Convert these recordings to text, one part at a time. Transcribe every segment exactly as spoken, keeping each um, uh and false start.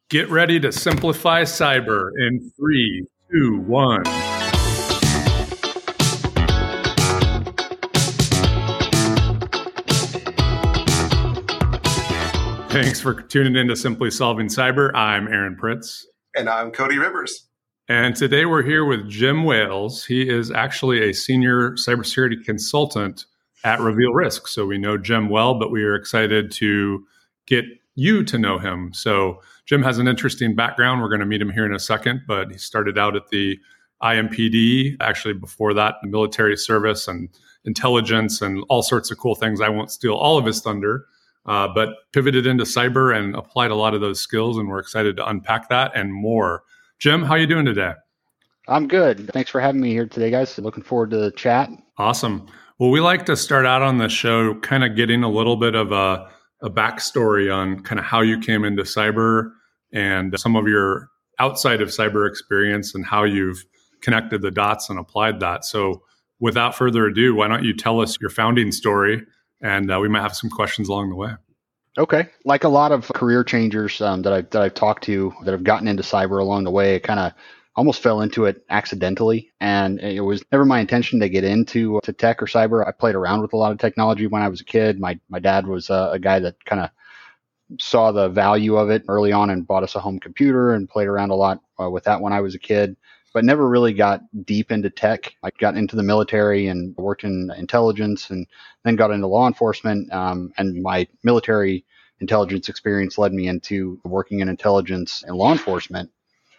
Get ready to simplify cyber in three, two, one. Thanks for tuning in to Simply Solving Cyber. I'm Aaron Pritz. And I'm Cody Rivers. And today we're here with Jim Wales. He is actually a senior cybersecurity consultant at Reveal Risk. So we know Jim well, but we are excited to get you to know him. So Jim has an interesting background. We're going to meet him here in a second, but he started out at the I M P D, actually before that, the military service and intelligence and all sorts of cool things. I won't steal all of his thunder, uh, but pivoted into cyber and applied a lot of those skills. And we're excited to unpack that and more. Jim, how you doing today? I'm good. Thanks for having me here today, guys. Looking forward to the chat. Awesome. Well, we like to start out on the show kind of getting a little bit of a a backstory on kind of how you came into cyber and some of your outside of cyber experience and how you've connected the dots and applied that. So without further ado, why don't you tell us your founding story, and uh, we might have some questions along the way. Okay. Like a lot of career changers um, that I've, that I've talked to that have gotten into cyber along the way, it kind of almost fell into it accidentally. And it was never my intention to get into to tech or cyber. I played around with a lot of technology when I was a kid. My my dad was a, a guy that kind of saw the value of it early on and bought us a home computer and played around a lot uh, with that when I was a kid, but never really got deep into tech. I got into the military and worked in intelligence and then got into law enforcement. Um, and my military intelligence experience led me into working in intelligence and law enforcement.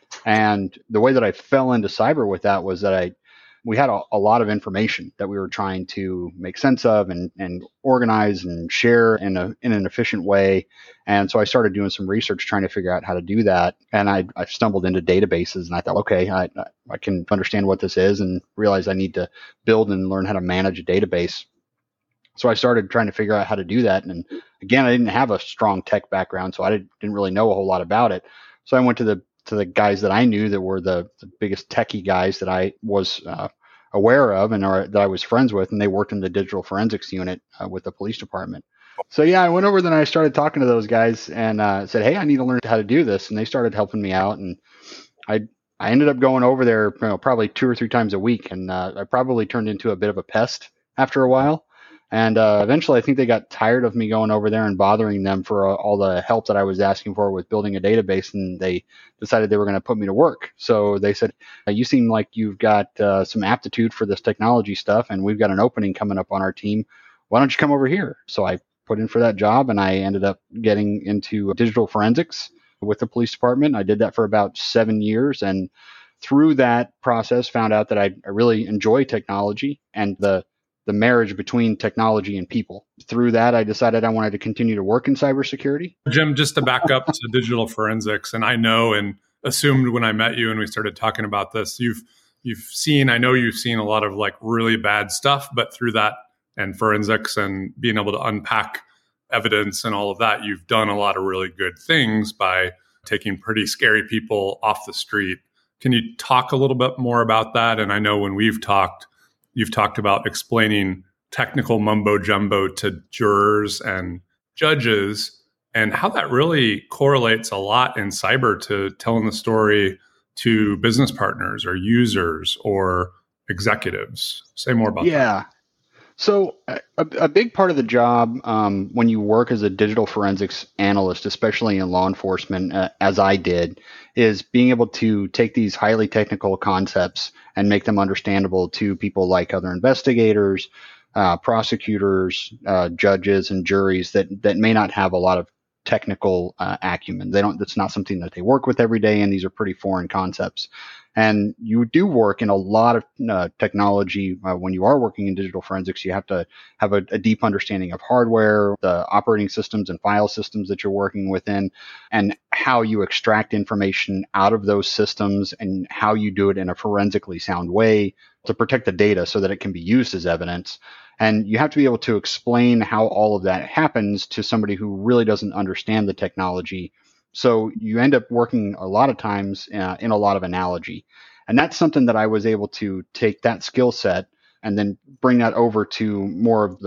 And the way that I fell into cyber with that was that I, we had a, a lot of information that we were trying to make sense of and, and organize and share in a in an efficient way. And so I started doing some research trying to figure out how to do that. And I, I stumbled into databases and I thought, okay, I, I can understand what this is and realized I need to build and learn how to manage a database. So I started trying to figure out how to do that. And again, I didn't have a strong tech background, so I didn't, didn't really know a whole lot about it. So I went to the to the guys that I knew that were the, the biggest techie guys that I was uh, aware of and or, that I was friends with, and they worked in the digital forensics unit uh, with the police department. So yeah, I went over there and I started talking to those guys and uh, said, hey, I need to learn how to do this. And they started helping me out. And I I ended up going over there you know, probably two or three times a week. And uh, I probably turned into a bit of a pest after a while. And uh, eventually, I think they got tired of me going over there and bothering them for uh, all the help that I was asking for with building a database, and they decided they were going to put me to work. So they said, you seem like you've got uh, some aptitude for this technology stuff, and we've got an opening coming up on our team. Why don't you come over here? So I put in for that job, and I ended up getting into digital forensics with the police department. I did that for about seven years, and through that process, found out that I, I really enjoy technology and the the marriage between technology and people. Through that, I decided I wanted to continue to work in cybersecurity. Jim, just to back up to digital forensics, and I know and assumed when I met you and we started talking about this, you've you've seen, I know you've seen a lot of like really bad stuff, but through that and forensics and being able to unpack evidence and all of that, you've done a lot of really good things by taking pretty scary people off the street. Can you talk a little bit more about that? And I know when we've talked, you've talked about explaining technical mumbo jumbo to jurors and judges and how that really correlates a lot in cyber to telling the story to business partners or users or executives. Say more about yeah. that. Yeah. So a, a big part of the job um, when you work as a digital forensics analyst, especially in law enforcement, uh, as I did, is being able to take these highly technical concepts and make them understandable to people like other investigators, uh, prosecutors, uh, judges, and juries that that may not have a lot of technical uh, acumen. They don't. That's not something that they work with every day, and these are pretty foreign concepts. And you do work in a lot of uh, technology. Uh, when you are working in digital forensics, you have to have a, a deep understanding of hardware, the operating systems and file systems that you're working within, and how you extract information out of those systems and how you do it in a forensically sound way to protect the data so that it can be used as evidence. And you have to be able to explain how all of that happens to somebody who really doesn't understand the technology. So you end up working a lot of times uh, in a lot of analogy. And that's something that I was able to take that skill set and then bring that over to more of the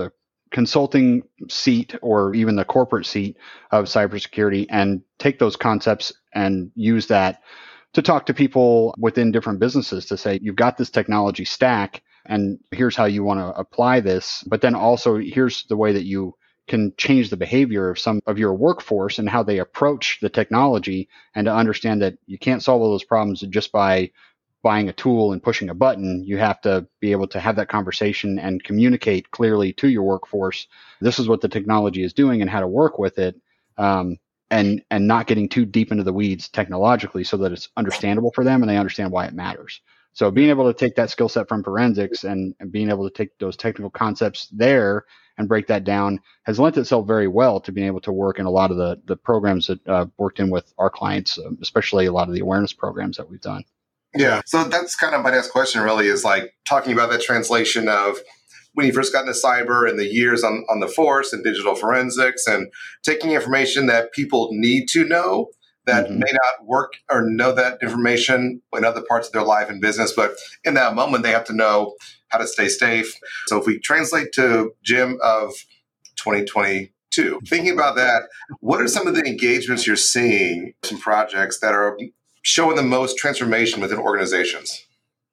consulting seat or even the corporate seat of cybersecurity and take those concepts and use that to talk to people within different businesses to say, you've got this technology stack and here's how you want to apply this. But then also here's the way that you can change the behavior of some of your workforce and how they approach the technology, and to understand that you can't solve all those problems just by buying a tool and pushing a button. You have to be able to have that conversation and communicate clearly to your workforce. This is what the technology is doing and how to work with it. Um, and, and not getting too deep into the weeds technologically so that it's understandable for them and they understand why it matters. So being able to take that skill set from forensics and, and being able to take those technical concepts there and break that down has lent itself very well to being able to work in a lot of the, the programs that uh, worked in with our clients, um, especially a lot of the awareness programs that we've done. Yeah. So that's kind of my next question really is like talking about that translation of when you first got into cyber and the years on, on the force and digital forensics and taking information that people need to know that mm-hmm. may not work or know that information in other parts of their life and business. But in that moment, they have to know how to stay safe. So if we translate to Jim of twenty twenty-two, thinking about that, what are some of the engagements you're seeing, some projects that are showing the most transformation within organizations?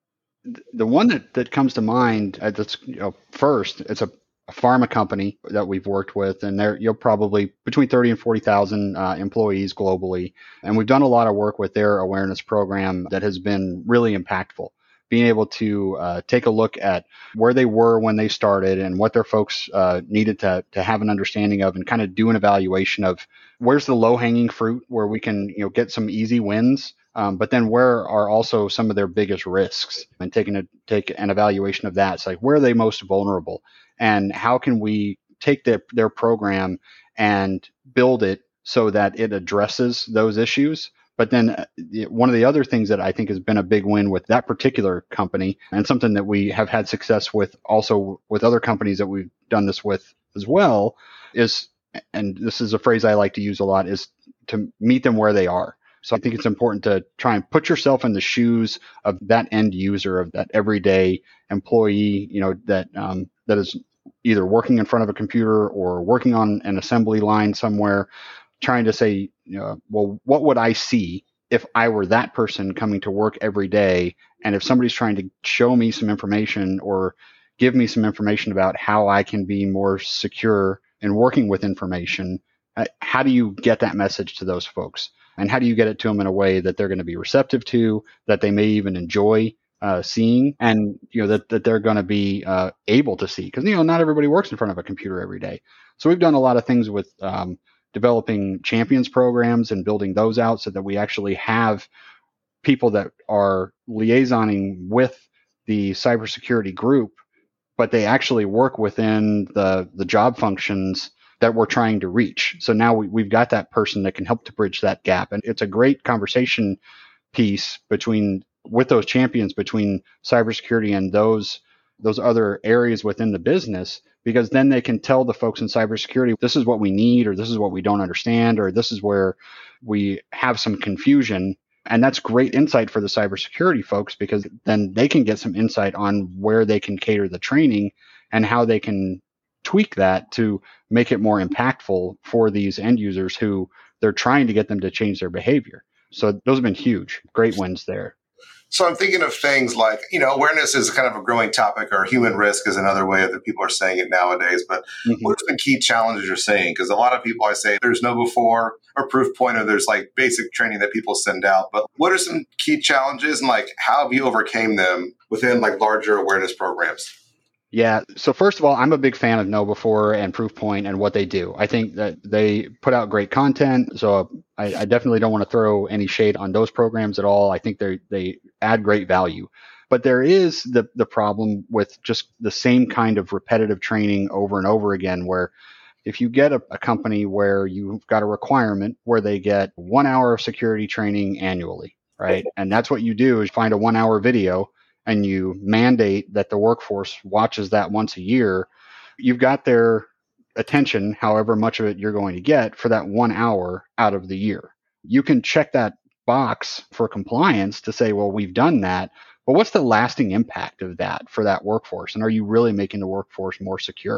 The one that, that comes to mind uh, that's you know, first, it's a, a pharma company that we've worked with, and they're you'll probably between thirty and forty thousand uh, employees globally, and we've done a lot of work with their awareness program that has been really impactful. Being able to uh, take a look at where they were when they started and what their folks uh, needed to to have an understanding of, and kind of do an evaluation of where's the low hanging fruit where we can you know get some easy wins. Um, but then where are also some of their biggest risks, and taking a take an evaluation of that. It's like, where are they most vulnerable, and how can we take their, their program and build it so that it addresses those issues. But then uh, one of the other things that I think has been a big win with that particular company, and something that we have had success with also with other companies that we've done this with as well, is, and this is a phrase I like to use a lot, is to meet them where they are. So I think it's important to try and put yourself in the shoes of that end user, of that everyday employee, you know, that um, that is either working in front of a computer or working on an assembly line somewhere, trying to say, you know, well, what would I see if I were that person coming to work every day? And if somebody's trying to show me some information or give me some information about how I can be more secure in working with information, how do you get that message to those folks? And how do you get it to them in a way that they're going to be receptive to, that they may even enjoy uh, seeing, and you know that, that they're going to be uh, able to see? Because you know not everybody works in front of a computer every day. So we've done a lot of things with um, developing champions programs and building those out so that we actually have people that are liaisoning with the cybersecurity group, but they actually work within the the job functions that we're trying to reach. So now we, we've got that person that can help to bridge that gap. And it's a great conversation piece between with those champions between cybersecurity and those those other areas within the business, because then they can tell the folks in cybersecurity, this is what we need, or this is what we don't understand, or this is where we have some confusion. And that's great insight for the cybersecurity folks, because then they can get some insight on where they can cater the training and how they can tweak that to make it more impactful for these end users who they're trying to get them to change their behavior. So those have been huge, great wins there. So I'm thinking of things like, you know, awareness is kind of a growing topic, or human risk is another way that people are saying it nowadays. But mm-hmm. what are the key challenges you're seeing? Because a lot of people, I say there's no before or proof point, or there's like basic training that people send out. But what are some key challenges, and like how have you overcame them within like larger awareness programs? Yeah. So first of all, I'm a big fan of Know Before and Proofpoint and what they do. I think that they put out great content. So I, I definitely don't want to throw any shade on those programs at all. I think they they add great value. But there is the the problem with just the same kind of repetitive training over and over again, where if you get a, a company where you've got a requirement where they get one hour of security training annually, right? And that's what you do, is find a one hour video and you mandate that the workforce watches that once a year, you've got their attention, however much of it you're going to get, for that one hour out of the year. You can check that box for compliance to say, well, we've done that, but what's the lasting impact of that for that workforce? And are you really making the workforce more secure?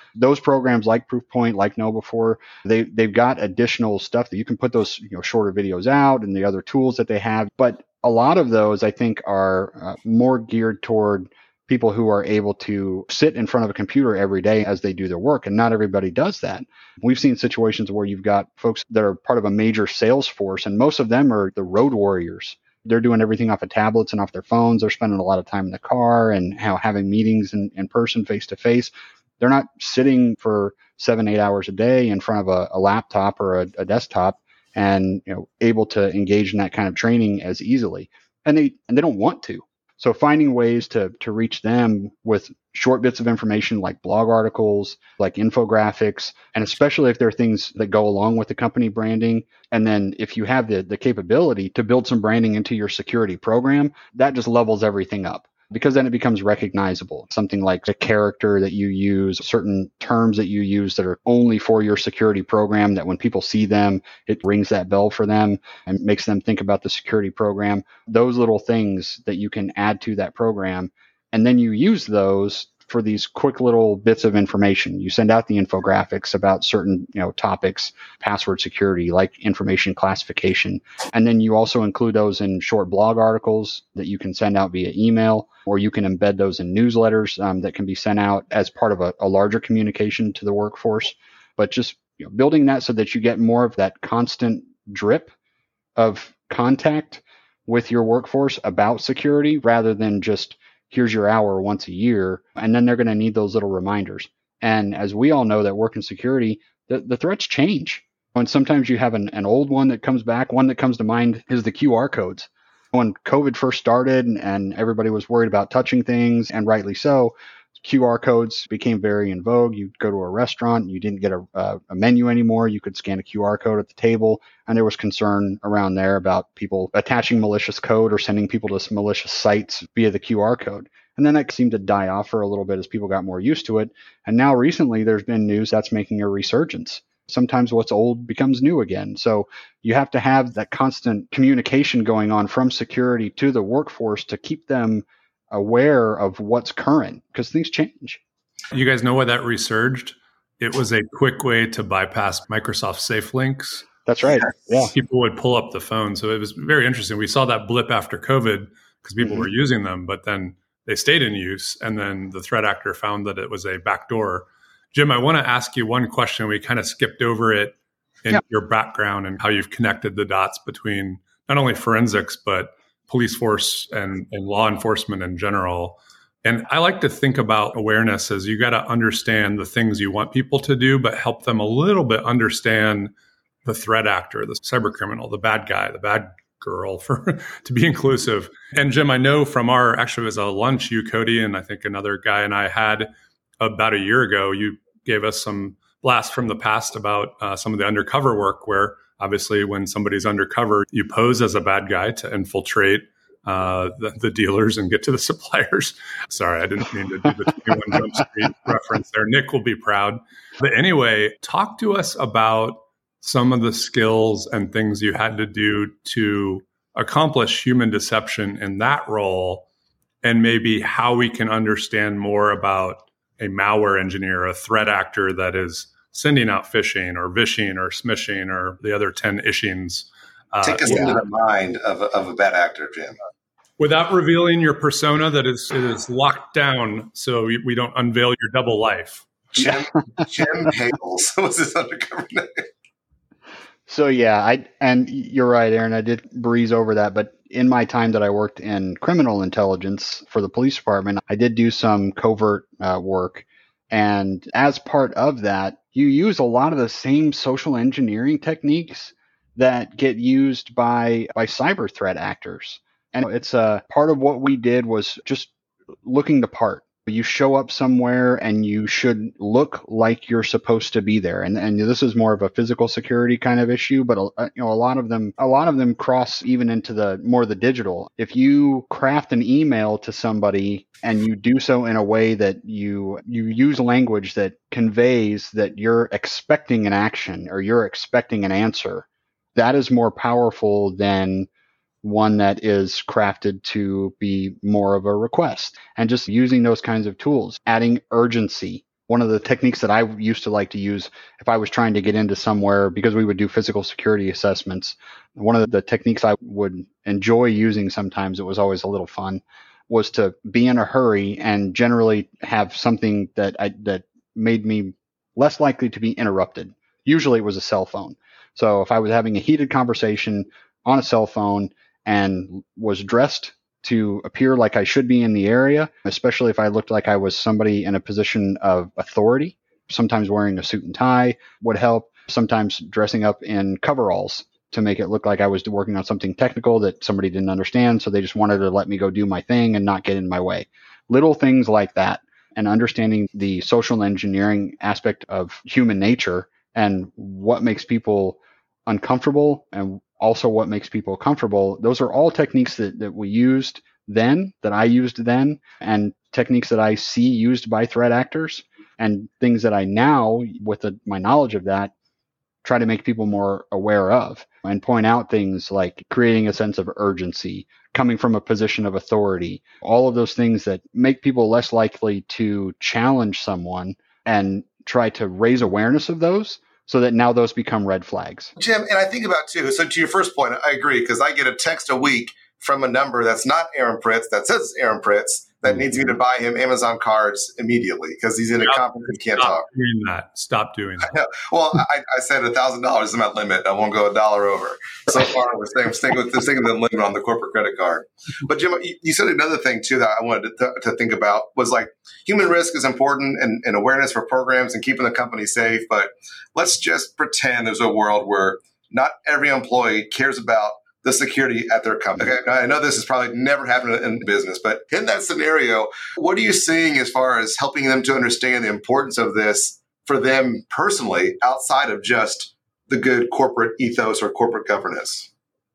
those programs like Proofpoint, like KnowBe4, they, they've got additional stuff that you can put those, you know, shorter videos out and the other tools that they have. But a lot of those, I think, are uh, more geared toward people who are able to sit in front of a computer every day as they do their work. And not everybody does that. We've seen situations where you've got folks that are part of a major sales force, and most of them are the road warriors. They're doing everything off of tablets and off their phones. They're spending a lot of time in the car and how having meetings in, in person, face to face. They're not sitting for seven, eight hours a day in front of a, a laptop or a, a desktop and, you know, able to engage in that kind of training as easily. And they and they don't want to. So finding ways to to reach them with short bits of information like blog articles, like infographics, and especially if there are things that go along with the company branding. And then if you have the, the capability to build some branding into your security program, that just levels everything up, because then it becomes recognizable. Something like a character that you use, certain terms that you use that are only for your security program, that when people see them, it rings that bell for them and makes them think about the security program. Those little things that you can add to that program. And then you use those for these quick little bits of information. You send out the infographics about certain, you know, topics, password security, like information classification. And then you also include those in short blog articles that you can send out via email, or you can embed those in newsletters um, that can be sent out as part of a, a larger communication to the workforce. But just, you know, building that so that you get more of that constant drip of contact with your workforce about security, rather than just here's your hour once a year, and then they're going to need those little reminders. And as we all know that work in security, the, the threats change. And sometimes you have an, an old one that comes back. One that comes to mind is the Q R codes. When COVID first started and everybody was worried about touching things, and rightly so, Q R codes became very in vogue. You'd go to a restaurant, you didn't get a, a, a menu anymore. You could scan a Q R code at the table. And there was concern around there about people attaching malicious code or sending people to malicious sites via the Q R code. And then that seemed to die off for a little bit as people got more used to it. And now recently there's been news that's making a resurgence. Sometimes what's old becomes new again. So you have to have that constant communication going on from security to the workforce to keep them aware of what's current, because things change. You guys know why that resurged? It was a quick way to bypass Microsoft Safe Links. That's right. Yeah. People would pull up the phone. So it was very interesting. We saw that blip after COVID because people mm-hmm. were using them, but then they stayed in use. And then the threat actor found that it was a backdoor. Jim, I want to ask you one question. We kind of skipped over it in yeah. your background and how you've connected the dots between not only forensics, but police force and, and law enforcement in general. And I like to think about awareness as you got to understand the things you want people to do, but help them a little bit understand the threat actor, the cyber criminal, the bad guy, the bad girl, for to be inclusive. And Jim, I know from our, actually it was a lunch you, Cody, and I think another guy and I had about a year ago, you gave us some blast from the past about uh, some of the undercover work where obviously, when somebody's undercover, you pose as a bad guy to infiltrate uh, the, the dealers and get to the suppliers. Sorry, I didn't mean to do the twenty-one Jump Street reference there. Nick will be proud. But anyway, talk to us about some of the skills and things you had to do to accomplish human deception in that role, and maybe how we can understand more about a malware engineer, a threat actor that is sending out phishing or vishing or smishing or the other ten ishings. Uh, Take us yeah. into the mind of a, of a bad actor, Jim. Without revealing your persona that is, it is locked down so we don't unveil your double life. Jim, Jim Hales was his undercover name. So yeah, I and you're right, Aaron. I did breeze over that, but in my time that I worked in criminal intelligence for the police department, I did do some covert uh, work. And as part of that, you use a lot of the same social engineering techniques that get used by, by cyber threat actors. And it's a part of what we did was just looking the part. You show up somewhere and you should look like you're supposed to be there. And and this is more of a physical security kind of issue, but a, you know a lot of them a lot of them cross even into the more the digital. If you craft an email to somebody and you do so in a way that you you use language that conveys that you're expecting an action or you're expecting an answer, that is more powerful than one that is crafted to be more of a request. And just using those kinds of tools, adding urgency One of the techniques that I used to like to use if I was trying to get into somewhere, because we would do physical security assessments, one of the techniques I would enjoy using sometimes, it was always a little fun, was to be in a hurry and generally have something that I, that made me less likely to be interrupted. Usually it was a cell phone. So if I was having a heated conversation on a cell phone and was dressed to appear like I should be in the area, especially if I looked like I was somebody in a position of authority. Sometimes wearing a suit and tie would help. Sometimes dressing up in coveralls to make it look like I was working on something technical that somebody didn't understand, so they just wanted to let me go do my thing and not get in my way. Little things like that, and understanding the social engineering aspect of human nature and what makes people uncomfortable and also what makes people comfortable. Those are all techniques that, that we used then, that I used then, and techniques that I see used by threat actors, and things that I now, with the, my knowledge of that, try to make people more aware of and point out things like creating a sense of urgency, coming from a position of authority, all of those things that make people less likely to challenge someone and try to raise awareness of those, so that now those become red flags. Jim, and I think about too, so to your first point, I agree, because I get a text a week from a number that's not Aaron Pritz, that says Aaron Pritz, that mm-hmm. needs me to buy him Amazon cards immediately because he's in a conference and can't Stop talk. doing that. Stop doing that. Well, I, I said one thousand dollars is my limit. I won't go a dollar over. So far, we're staying, staying with the sticking the limit on the corporate credit card. But Jim, you, you said another thing too that I wanted to, to think about was like human risk is important and, and awareness for programs and keeping the company safe. But let's just pretend there's a world where not every employee cares about the security at their company. Okay, I know this has probably never happened in business, but in that scenario, what are you seeing as far as helping them to understand the importance of this for them personally outside of just the good corporate ethos or corporate governance?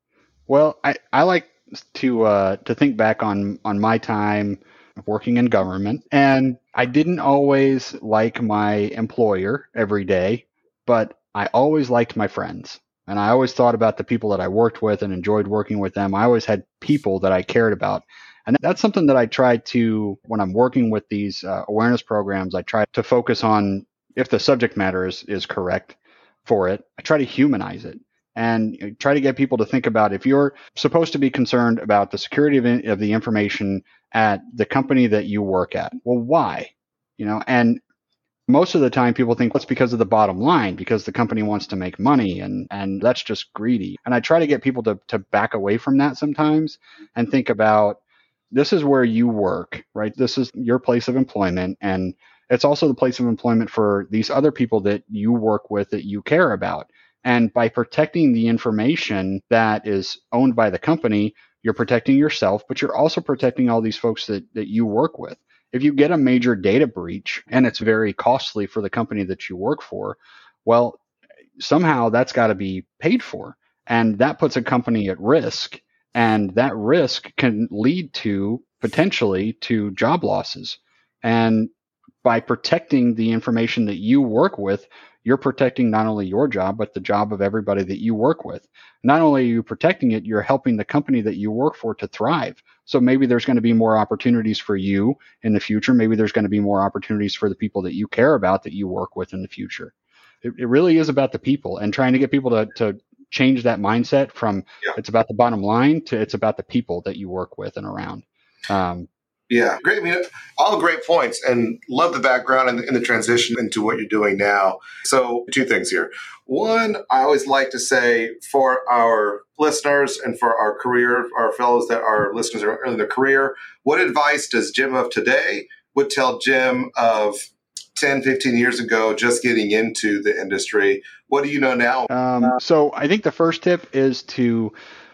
Well, I, I like to uh, to think back on, on my time working in government, and I didn't always like my employer every day, but I always liked my friends. And I always thought about the people that I worked with and enjoyed working with them. I always had people that I cared about. And that's something that I try to, when I'm working with these uh, awareness programs, I try to focus on, if the subject matter is, is correct for it, I try to humanize it and try to get people to think about, if you're supposed to be concerned about the security of, in, of the information at the company that you work at, well, why? You know, and most of the time people think, well, it's because of the bottom line, because the company wants to make money, and, and that's just greedy. And I try to get people to, to back away from that sometimes and think about, this is where you work, right? This is your place of employment. And it's also the place of employment for these other people that you work with, that you care about. And by protecting the information that is owned by the company, you're protecting yourself, but you're also protecting all these folks that, that you work with. If you get a major data breach and it's very costly for the company that you work for, well, somehow that's got to be paid for. And that puts a company at risk. And that risk can lead to potentially to job losses. And by protecting the information that you work with, you're protecting not only your job, but the job of everybody that you work with. Not only are you protecting it, you're helping the company that you work for to thrive. So maybe there's going to be more opportunities for you in the future. Maybe there's going to be more opportunities for the people that you care about that you work with in the future. It, it really is about the people, and trying to get people to, to change that mindset from yeah. it's about the bottom line to it's about the people that you work with and around. Um, Yeah, great. I mean, all great points, and love the background and the, and the transition into what you're doing now. So two things here. One, I always like to say for our listeners and for our career, our fellows that are listeners are in their career, what advice does Jim of today would tell Jim of ten, fifteen years ago, just getting into the industry? What do you know now? Um, so I think the first tip is to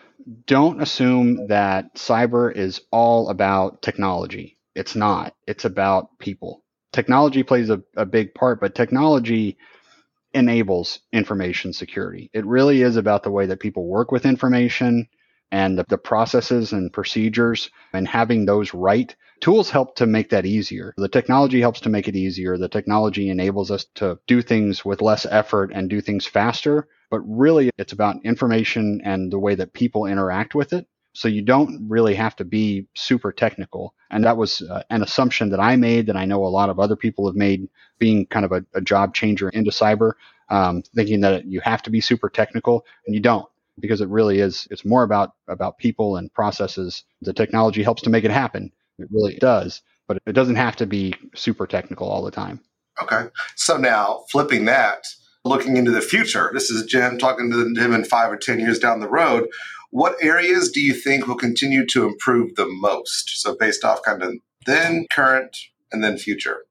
don't assume that cyber is all about technology. It's not. It's about people. Technology plays a, a big part, but technology enables information security. It really is about the way that people work with information and the, the processes and procedures, and having those right. Tools help to make that easier. The technology helps to make it easier. The technology enables us to do things with less effort and do things faster. But really, it's about information and the way that people interact with it. So you don't really have to be super technical. And that was uh, an assumption that I made that I know a lot of other people have made, being kind of a, a job changer into cyber, um, thinking that you have to be super technical, and you don't, because it really is, it's more about, about people and processes. The technology helps to make it happen. It really does, but it doesn't have to be super technical all the time. Okay. So now flipping that, looking into the future, this is Jim talking to Jim in five or ten years down the road. What areas do you think will continue to improve the most? So based off kind of then, current, and then future.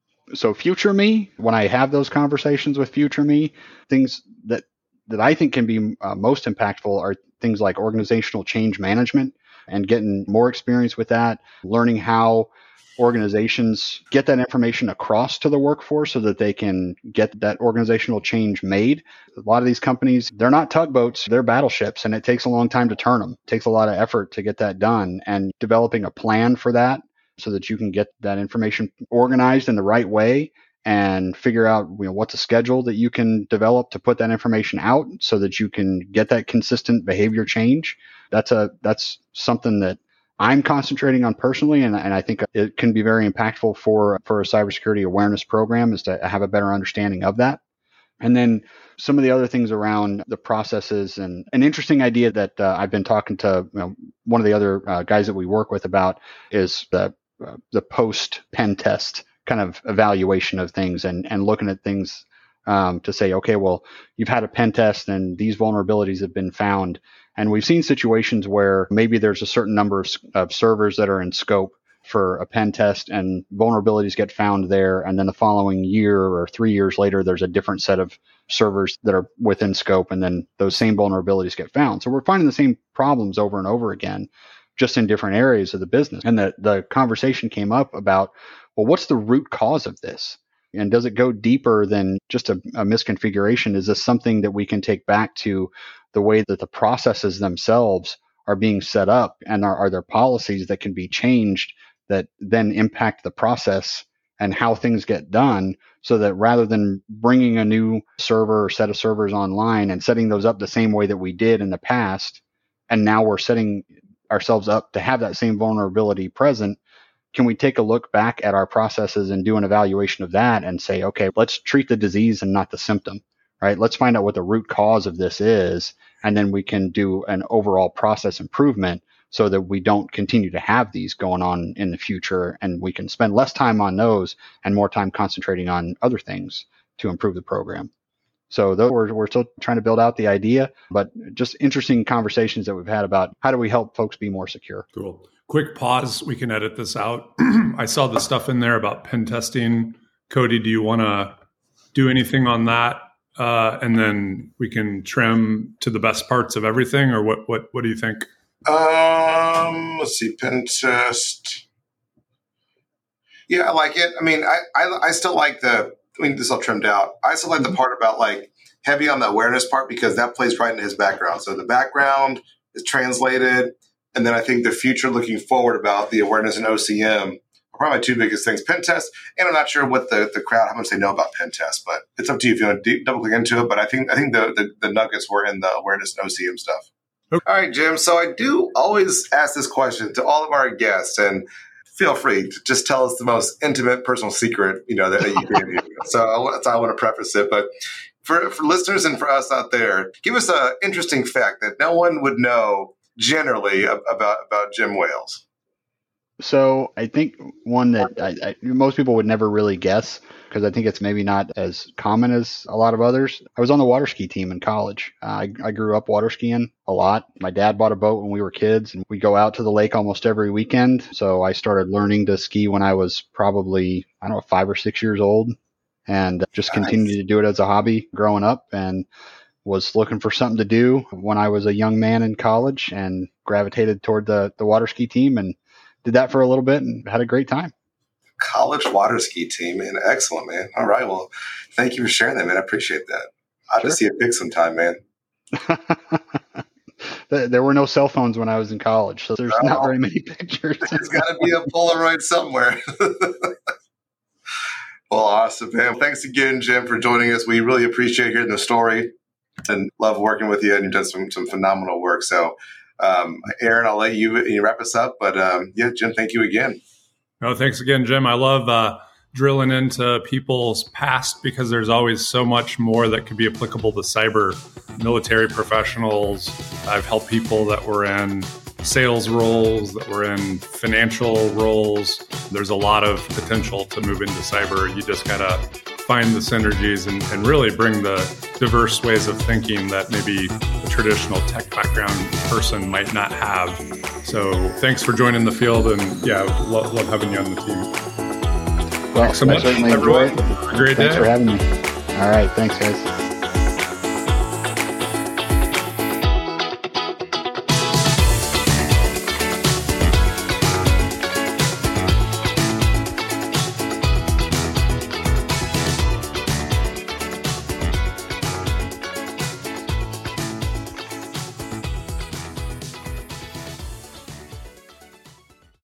So future me, when I have those conversations with future me, things that, that I think can be uh, most impactful are things like organizational change management and getting more experience with that, learning how organizations get that information across to the workforce so that they can get that organizational change made. A lot of these companies, they're not tugboats, they're battleships, and it takes a long time to turn them. It takes a lot of effort to get that done, and developing a plan for that so that you can get that information organized in the right way and figure out, you know, what's a schedule that you can develop to put that information out so that you can get that consistent behavior change. That's a that's something that I'm concentrating on personally, and, and I think it can be very impactful for, for a cybersecurity awareness program, is to have a better understanding of that. And then some of the other things around the processes, and an interesting idea that uh, I've been talking to, you know, one of the other uh, guys that we work with about is the uh, the post pen test kind of evaluation of things, and, and looking at things um, to say, okay, well, you've had a pen test and these vulnerabilities have been found. And we've seen situations where maybe there's a certain number of, of servers that are in scope for a pen test, and vulnerabilities get found there. And then the following year or three years later, there's a different set of servers that are within scope, and then those same vulnerabilities get found. So we're finding the same problems over and over again, just in different areas of the business. And the, the conversation came up about, well, what's the root cause of this? And does it go deeper than just a, a misconfiguration? Is this something that we can take back to the way that the processes themselves are being set up, and are, are there policies that can be changed that then impact the process and how things get done, so that rather than bringing a new server or set of servers online and setting those up the same way that we did in the past, and now we're setting ourselves up to have that same vulnerability present, can we take a look back at our processes and do an evaluation of that and say, okay, let's treat the disease and not the symptom, right? Let's find out what the root cause of this is, and then we can do an overall process improvement so that we don't continue to have these going on in the future, and we can spend less time on those and more time concentrating on other things to improve the program. So though we're, we're still trying to build out the idea, but just interesting conversations that we've had about how do we help folks be more secure. Cool. Quick pause. We can edit this out. I saw the stuff in there about pen testing. Cody, do you want to do anything on that? Uh, and then we can trim to the best parts of everything, or what, what, what do you think? Um, let's see, pen test. Yeah, I like it. I mean, I, I, I still like the, I mean, this all trimmed out. I still like the part about like heavy on the awareness part, because that plays right into his background. So the background is translated. And then I think the future looking forward about the awareness and O C M are probably my two biggest things. Pen test, and I'm not sure what the, the crowd, how much they know about pen test, but it's up to you if you want to double click into it. But I think I think the, the, the nuggets were in the awareness and O C M stuff. Okay. All right, Jim. So I do always ask this question to all of our guests, and feel free to just tell us the most intimate personal secret, you know, that, that you can. So that's how I want to preface it. But for, for listeners and for us out there, give us an interesting fact that no one would know generally about about Jim Wales. So I think one that I, I, most people would never really guess, because I think it's maybe not as common as a lot of others. I was on the water ski team in college. Uh, I, I grew up water skiing a lot. My dad bought a boat when we were kids, and we go out to the lake almost every weekend. So I started learning to ski when I was probably, I don't know, five or six years old, and just nice. Continued to do it as a hobby growing up, and was looking for something to do when I was a young man in college, and gravitated toward the, the water ski team, and did that for a little bit and had a great time. College water ski team, man. Excellent, man. All right. Well, thank you for sharing that, man. I appreciate that. I'll have sure. to see a pic sometime, man. There were no cell phones when I was in college, so there's oh, not very many pictures. There's got to be a Polaroid somewhere. Well, awesome, man. Thanks again, Jim, for joining us. We really appreciate hearing the story and love working with you, and you've done some, some phenomenal work. So Um, Aaron, I'll let you, you wrap us up. But um, yeah, Jim, thank you again. No, thanks again, Jim. I love uh, drilling into people's past because there's always so much more that could be applicable to cyber. Military professionals. I've helped people that were in sales roles, that were in financial roles. There's a lot of potential to move into cyber. You just got to find the synergies and, and really bring the diverse ways of thinking that maybe a traditional tech background person might not have. So thanks for joining the field, and yeah, love, love having you on the team. Well, thanks so much, I certainly enjoy it. Have a great Thanks day. for having me. All right. Thanks, guys.